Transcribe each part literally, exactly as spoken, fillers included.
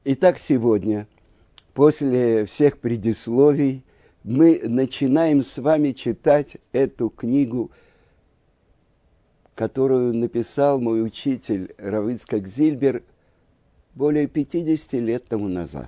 Итак, сегодня, после всех предисловий, мы начинаем с вами читать эту книгу, которую написал мой учитель Рав Ицхак Зильбер более пятидесяти лет тому назад.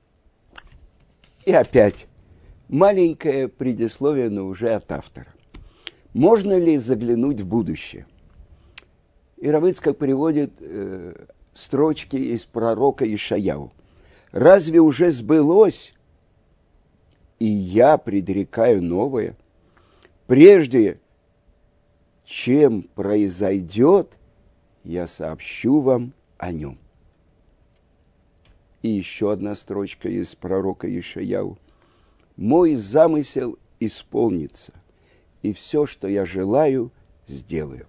И опять маленькое предисловие, но уже от автора. Можно ли заглянуть в будущее? И Рав Ицхак приводит э, строчки из пророка Ишаяу. «Разве уже сбылось, и я предрекаю новое? Прежде чем произойдет, я сообщу вам о нем». И еще одна строчка из пророка Ишаяу. «Мой замысел исполнится, и все, что я желаю, сделаю».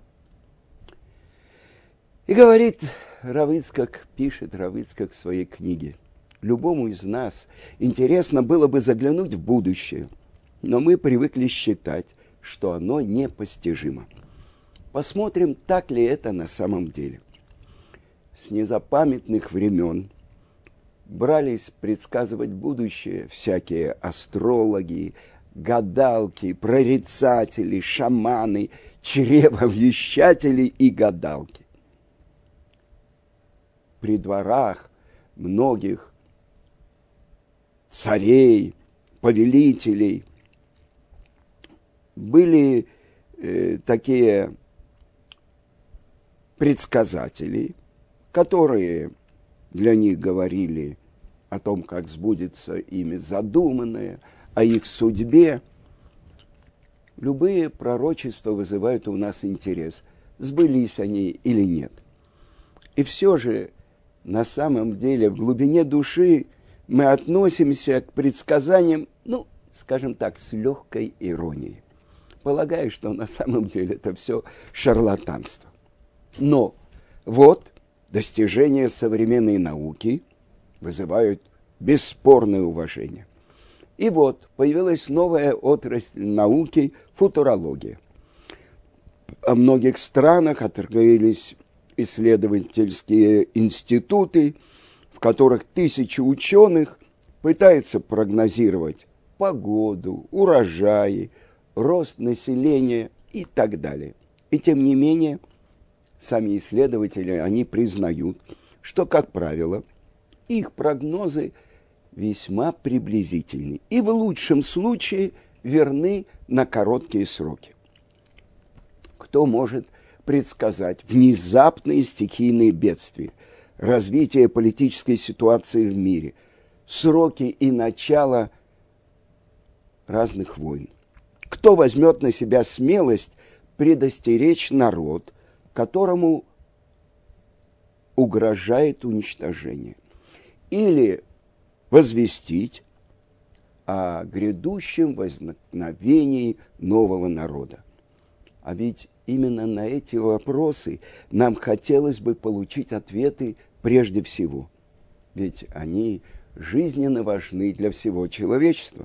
И говорит Рав Ицхак, пишет Рав Ицхак в своей книге: любому из нас интересно было бы заглянуть в будущее, но мы привыкли считать, что оно непостижимо. Посмотрим, так ли это на самом деле. С незапамятных времен брались предсказывать будущее всякие астрологи, гадалки, прорицатели, шаманы, чревовещатели и гадалки. При дворах многих царей, повелителей были э, такие предсказатели, которые для них говорили о том, как сбудется ими задуманное, о их судьбе. Любые пророчества вызывают у нас интерес, сбылись они или нет. И все же, на самом деле, в глубине души мы относимся к предсказаниям, ну, скажем так, с легкой иронией, полагая, что на самом деле это все шарлатанство. Но вот достижения современной науки вызывают бесспорное уважение. И вот появилась новая отрасль науки – футурология. Во многих странах открылись исследовательские институты, в которых тысячи ученых пытаются прогнозировать погоду, урожаи, рост населения и так далее. И тем не менее, сами исследователи, они признают, что, как правило, их прогнозы весьма приблизительны и в лучшем случае верны на короткие сроки. Кто может предсказать внезапные стихийные бедствия, развитие политической ситуации в мире, сроки и начало разных войн? Кто возьмет на себя смелость предостеречь народ, которому угрожает уничтожение, или возвестить о грядущем возникновении нового народа? А ведь именно на эти вопросы нам хотелось бы получить ответы прежде всего. Ведь они жизненно важны для всего человечества.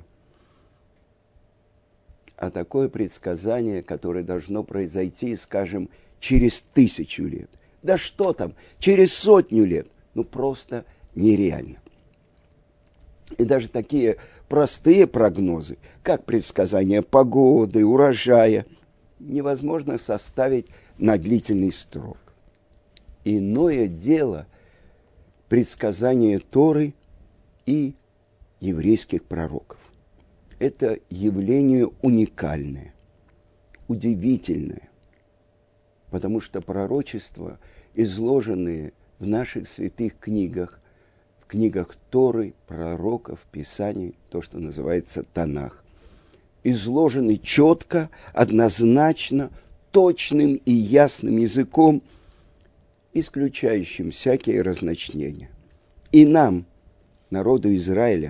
А такое предсказание, которое должно произойти, скажем, через тысячу лет, да что там, через сотню лет, ну просто нереально. И даже такие простые прогнозы, как предсказание погоды, урожая, невозможно составить на длительный срок. Иное дело предсказание Торы и еврейских пророков. Это явление уникальное, удивительное, потому что пророчества, изложенные в наших святых книгах, в книгах Торы, пророков, Писаний, то, что называется Танах, изложены четко, однозначно, точным и ясным языком, исключающим всякие разночтения. И нам, народу Израиля,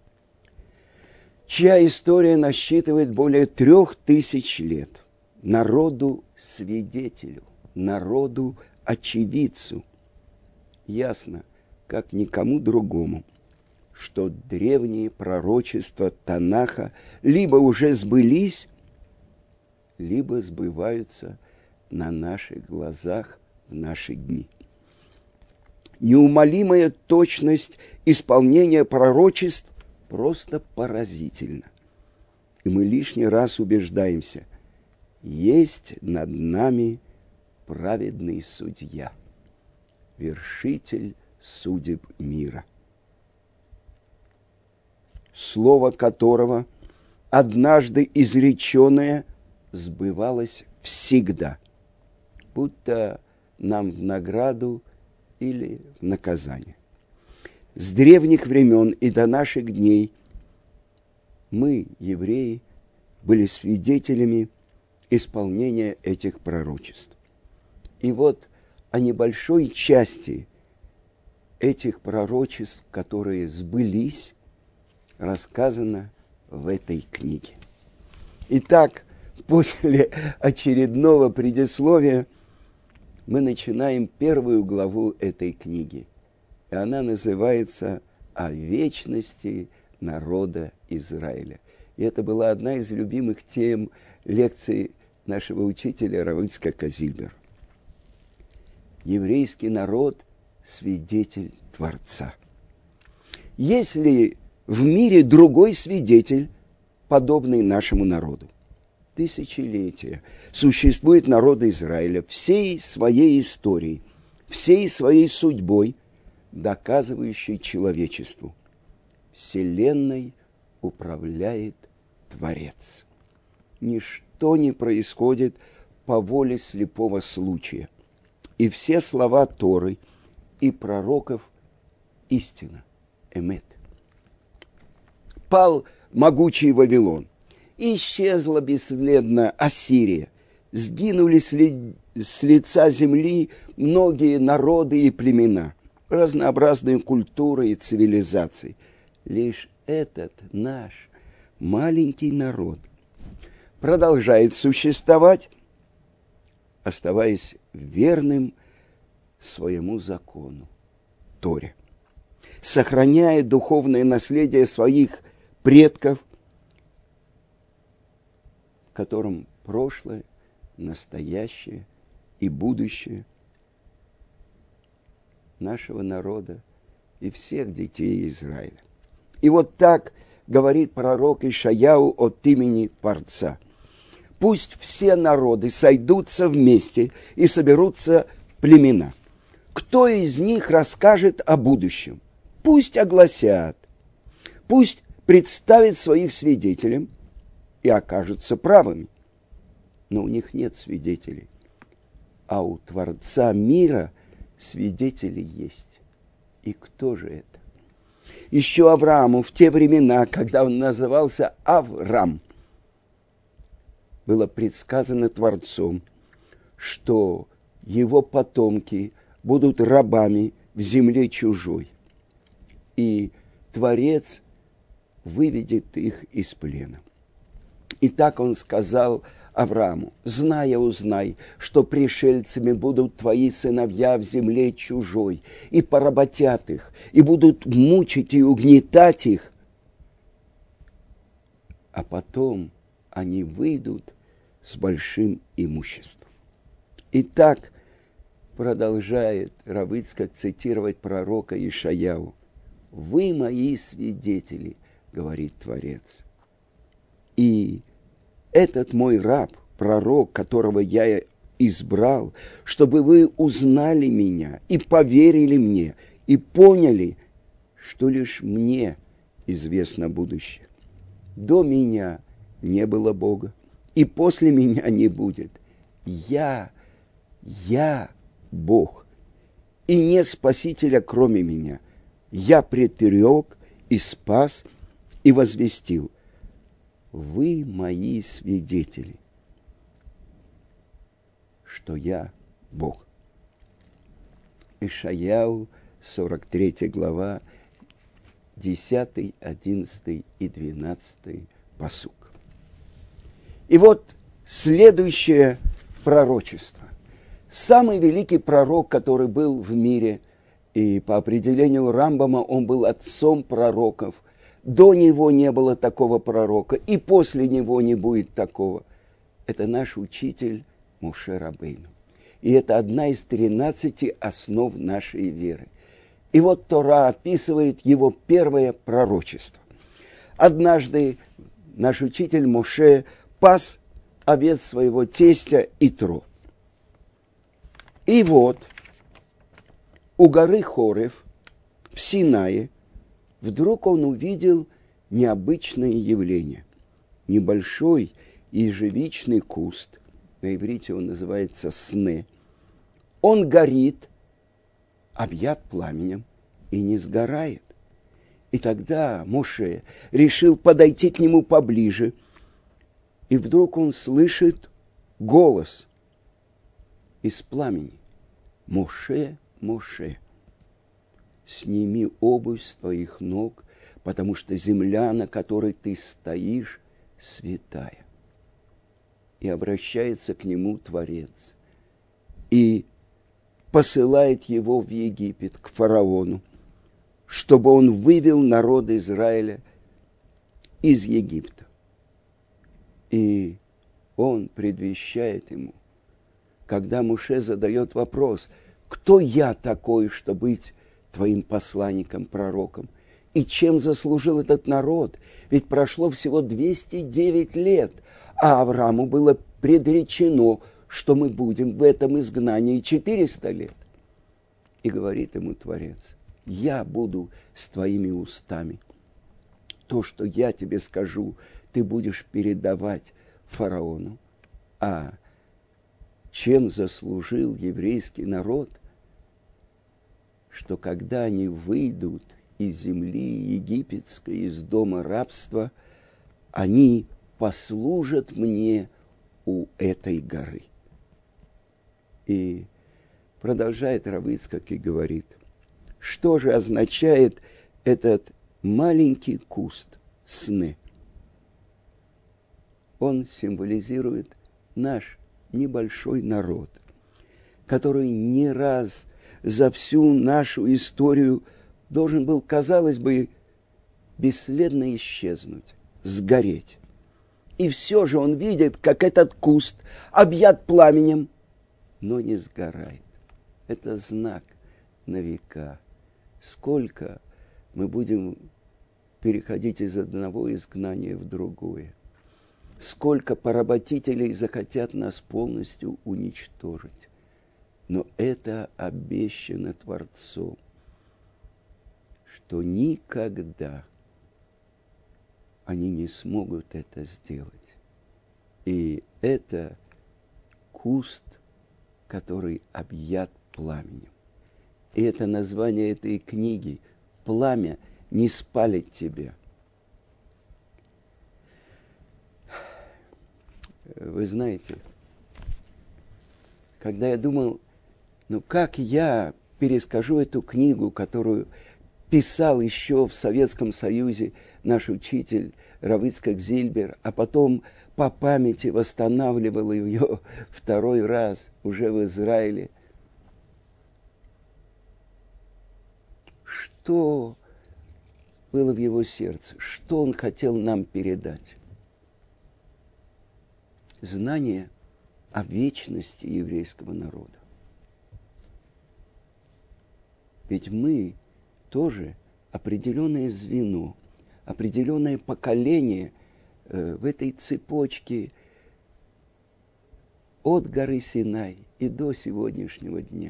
чья история насчитывает более трех тысяч лет, народу-свидетелю, народу-очевидцу, ясно, как никому другому, что древние пророчества Танаха либо уже сбылись, либо сбываются на наших глазах в наши дни. неумолимая точность исполнения пророчеств просто поразительна. И мы лишний раз убеждаемся, есть над нами праведный судья, вершитель судеб мира, слово которого однажды изреченное сбывалось всегда, будто нам в награду или в наказание. С древних времен и до наших дней мы, евреи, были свидетелями исполнения этих пророчеств. И вот о небольшой части этих пророчеств, которые сбылись, рассказано в этой книге. Итак, после очередного предисловия мы начинаем первую главу этой книги. И она называется «О вечности народа Израиля». И это была одна из любимых тем лекций нашего учителя Рава Ицхака Зильбера. Еврейский народ – свидетель Творца. Есть ли в мире другой свидетель, подобный нашему народу? Тысячелетия существует народ Израиля всей своей историей, всей своей судьбой, доказывающей человечеству: Вселенной управляет Творец. Ничто не происходит по воле слепого случая. И все слова Торы и пророков – истина, эмет. Пал могучий Вавилон, исчезла бесследно Ассирия, сгинули с, ли, с лица земли многие народы и племена, разнообразные культуры и цивилизации. Лишь этот наш маленький народ продолжает существовать, оставаясь верным своему закону, Торе, сохраняя духовное наследие своих предков, в котором прошлое, настоящее и будущее нашего народа и всех детей Израиля. И вот так говорит пророк Ишаяу от имени Творца. Пусть все народы сойдутся вместе и соберутся племена. Кто из них расскажет о будущем? Пусть огласят, пусть представят своих свидетелям и окажутся правыми. Но у них нет свидетелей. А у Творца мира свидетели есть. И кто же это? Еще Аврааму в те времена, когда он назывался Аврам, было предсказано Творцом, что его потомки будут рабами в земле чужой. И Творец выведет их из плена. И так он сказал Аврааму: «Зная, узнай, что пришельцами будут твои сыновья в земле чужой, и поработят их, и будут мучить и угнетать их, а потом они выйдут с большим имуществом». Итак, продолжает Рав Ицхак цитировать пророка Ишаяу: «Вы мои свидетели, — говорит Творец, — и этот мой раб, пророк, которого я избрал, чтобы вы узнали меня и поверили мне, и поняли, что лишь мне известно будущее. До меня не было Бога, и после меня не будет. Я, я Бог, и нет Спасителя, кроме меня. Я предрек и спас, и возвестил: вы мои свидетели, что я Бог». Ишаяу, сорок третья глава, десятый, одиннадцатый и двенадцатый пасук. И вот следующее пророчество. Самый великий пророк, который был в мире, и по определению Рамбама он был отцом пророков. До него не было такого пророка, и после него не будет такого. Это наш учитель Моше Рабейну. И это одна из тринадцати основ нашей веры. И вот Тора описывает его первое пророчество. Однажды наш учитель Моше пас овец своего тестя Итро. И вот у горы Хорев в Синае вдруг он увидел необычное явление. Небольшой ежевичный куст, на иврите он называется сне, он горит, объят пламенем и не сгорает. И тогда Моше решил подойти к нему поближе, и вдруг он слышит голос из пламени: «Моше, Моше, сними обувь с твоих ног, потому что земля, на которой ты стоишь, святая». И обращается к нему Творец и посылает его в Египет, к фараону, чтобы он вывел народ Израиля из Египта. И он предвещает ему, когда Моше задает вопрос: кто я такой, чтобы быть твоим посланником, пророком? И чем заслужил этот народ? Ведь прошло всего двести девять лет, а Аврааму было предречено, что мы будем в этом изгнании четыреста лет. И говорит ему Творец: я буду с твоими устами. То, что я тебе скажу, ты будешь передавать фараону. А чем заслужил еврейский народ? Что когда они выйдут из земли египетской, из дома рабства, они послужат мне у этой горы. И продолжает Рав Ицхак и говорит, что же означает этот маленький куст сны? Он символизирует наш небольшой народ, который не раз за всю нашу историю должен был, казалось бы, бесследно исчезнуть, сгореть. И все же он видит, как этот куст объят пламенем, но не сгорает. Это знак на века. Сколько мы будем переходить из одного изгнания в другое. Сколько поработителей захотят нас полностью уничтожить. Но это обещано Творцом, что никогда они не смогут это сделать. И это куст, который объят пламенем. И это название этой книги «Пламя не спалит тебя». Вы знаете, когда я думал, ну как я перескажу эту книгу, которую писал еще в Советском Союзе наш учитель Рав Ицхак Зильбер, а потом по памяти восстанавливал ее второй раз уже в Израиле. Что было в его сердце? Что он хотел нам передать? Знание о вечности еврейского народа. Ведь мы тоже определенное звено, определенное поколение э, в этой цепочке от горы Синай и до сегодняшнего дня.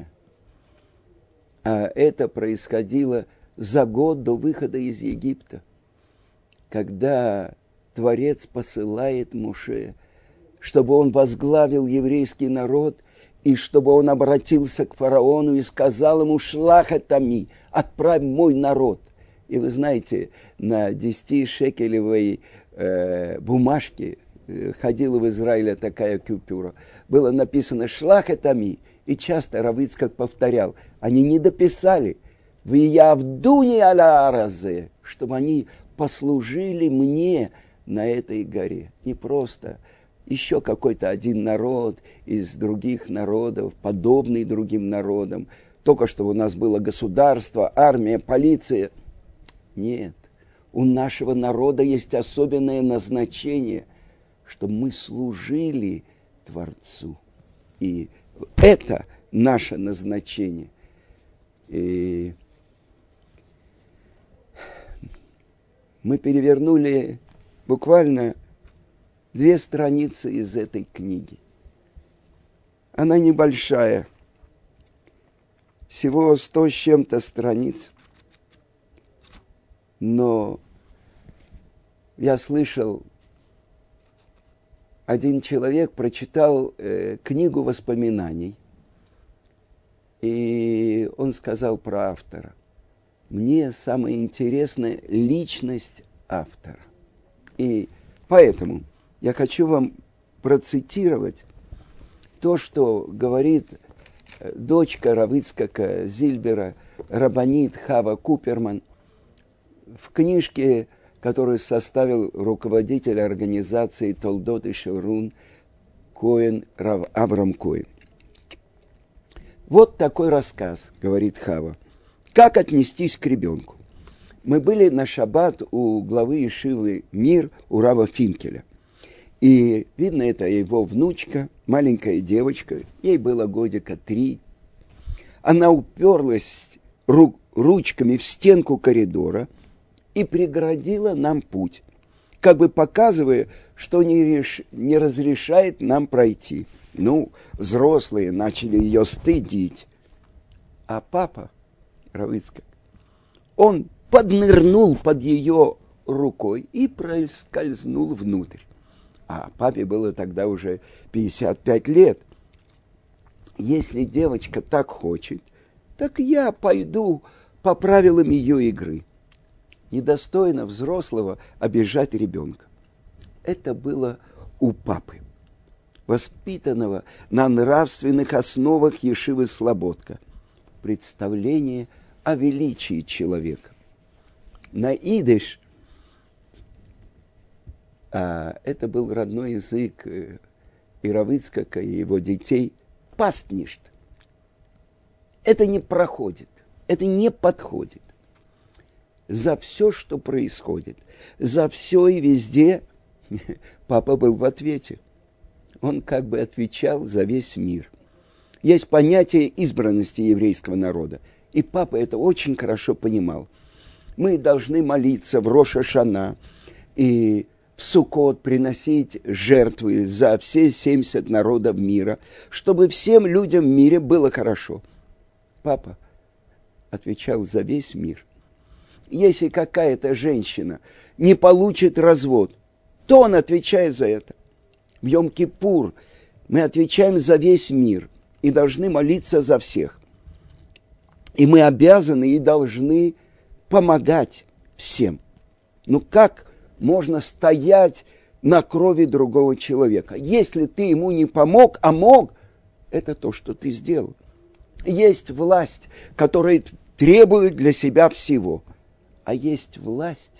А это происходило за год до выхода из Египта, когда Творец посылает Моше, чтобы он возглавил еврейский народ, и чтобы он обратился к фараону и сказал ему: «Шлах этами, отправь мой народ». И вы знаете, на десятишекелевой э, бумажке э, ходила в Израиле такая купюра. Было написано «Шлах этами», и часто Рав Ицхак повторял, они не дописали «Виявдуни аля аразе», чтобы они послужили мне на этой горе. Не просто еще какой-то один народ из других народов, подобный другим народам. Только что у нас было государство, армия, полиция. Нет, у нашего народа есть особенное назначение, чтобы мы служили Творцу. И это наше назначение. И Мы перевернули буквально две страницы из этой книги. Она небольшая, всего сто с чем-то страниц. Но я слышал, один человек прочитал э, книгу воспоминаний, и он сказал про автора. Мне самое интересное – личность автора. И поэтому я хочу вам процитировать то, что говорит дочка Рав Ицхака Зильбера, раббанит Хава Куперман, в книжке, которую составил руководитель организации Толдот и Шеврун Коэн, Рав Аврам Коэн. Вот такой рассказ, говорит Хава. Как отнестись к ребенку? Мы были на шаббат у главы ешивы Мир, у Рава Финкеля. И видно, это его внучка, маленькая девочка, ей было годика три. Она уперлась ру- ручками в стенку коридора и преградила нам путь, как бы показывая, что не, реш... не разрешает нам пройти. Ну, взрослые начали ее стыдить. А папа, Рав Ицхак, он поднырнул под ее рукой и проскользнул внутрь. А папе было тогда уже пятьдесят пять лет. Если девочка так хочет, так я пойду по правилам ее игры. Недостойно взрослого обижать ребенка. Это было у папы, воспитанного на нравственных основах ешивы Слободка. Представление о величии человека. На идиш, а это был родной язык и Рав Ицхака, и его детей, пастништ. Это не проходит, это не подходит. За все, что происходит, за все и везде папа был в ответе. Он как бы отвечал за весь мир. Есть понятие избранности еврейского народа, и папа это очень хорошо понимал. Мы должны молиться в Рош ха-Шана и в Суккот приносить жертвы за все семьдесят народов мира, чтобы всем людям в мире было хорошо. Папа отвечал за весь мир. Если какая-то женщина не получит развод, то он отвечает за это. В Йом-Кипур мы отвечаем за весь мир и должны молиться за всех. И мы обязаны и должны помогать всем. Ну как можно стоять на крови другого человека? Если ты ему не помог, а мог, это то, что ты сделал. Есть власть, которая требует для себя всего. А есть власть,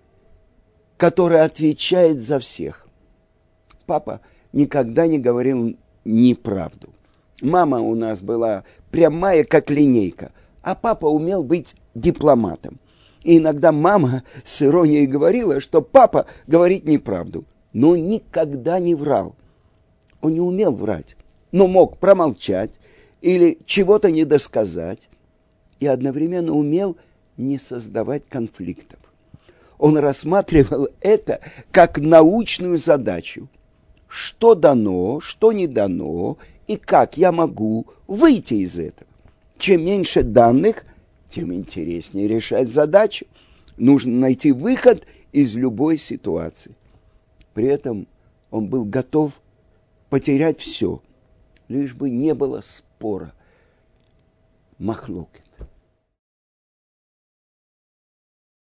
которая отвечает за всех. Папа никогда не говорил неправду. Мама у нас была прямая, как линейка, а папа умел быть дипломатом. И иногда мама с иронией говорила, что папа говорит неправду, но никогда не врал. Он не умел врать, но мог промолчать или чего-то недосказать, и одновременно умел не создавать конфликтов. Он рассматривал это как научную задачу. Что дано, что не дано, и как я могу выйти из этого. Чем меньше данных, тем интереснее решать задачу. Нужно найти выход из любой ситуации. При этом он был готов потерять все, лишь бы не было спора, махлокет.